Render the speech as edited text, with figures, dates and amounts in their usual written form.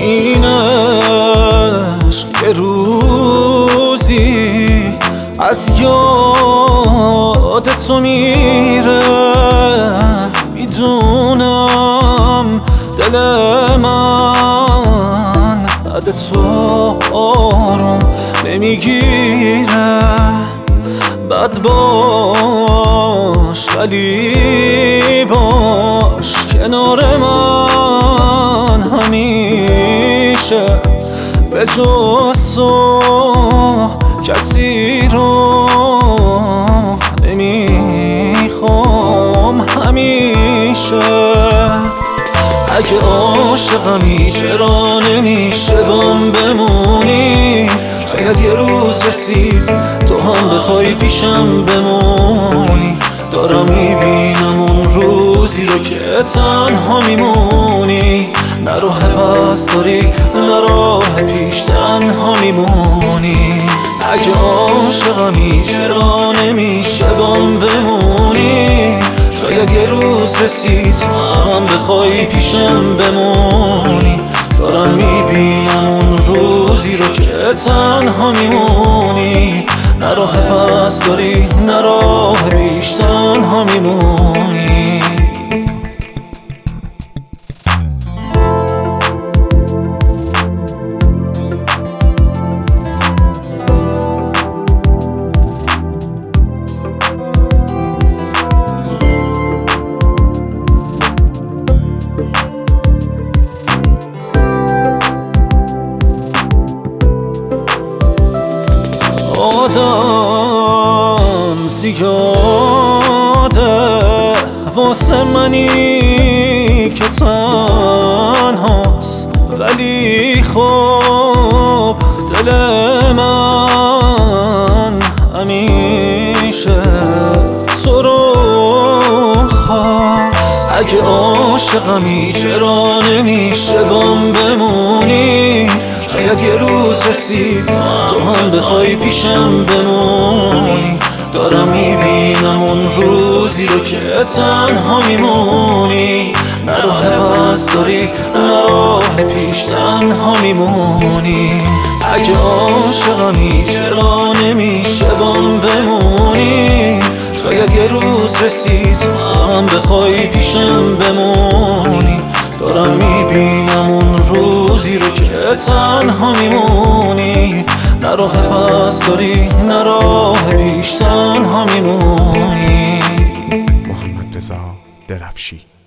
این عشق که روزی از یاد تو میره، میدونم دل من بعد تو آروم نمیگیره. بد باش ولی باش کنار من همیشه، به جز تو کسی رو نمیخوام همیشه. اگه عاشقمی چرا نمیشه بام بمونی؟ شاید یه روز رسید تو هم بخوای پیشم بمونی. دارم میبینم اون روزی رو که تنها میمونی، نه راه پس داری نه راه پیش، تنها میمونی. اگه عاشقمی چرا نمیشه بام بمونی؟ شاید یه روز رسید تو هم بخوای پیشم بمونی. دارم میبینم اون روزی رو که تنها میمونی، نه راه پس داری نه راه پیش، تنها میمونی. آدم زیاده واسه منی که تنهاست، ولی خب دل من همیشه تو رو خواست. اگه عاشقمی چرا نمیشه بام بمونی؟ شاید یه روز رسید تو هم بخوای پیشم بمونی. دارم میبینم اون روزی رو که تنها میمونی، نه راه پس داری نه راه پیش، تنها میمونی. اگه عاشقمی چرا نمیشه بام بمونی؟ شاید یه روز رسید تو هم بخوای پیشم بمونی. دارم میبینم اون روزی رو که تنها میمونی، نه راه پس داری نه راه پیش، تنها میمونی. محمد رضا درفشی.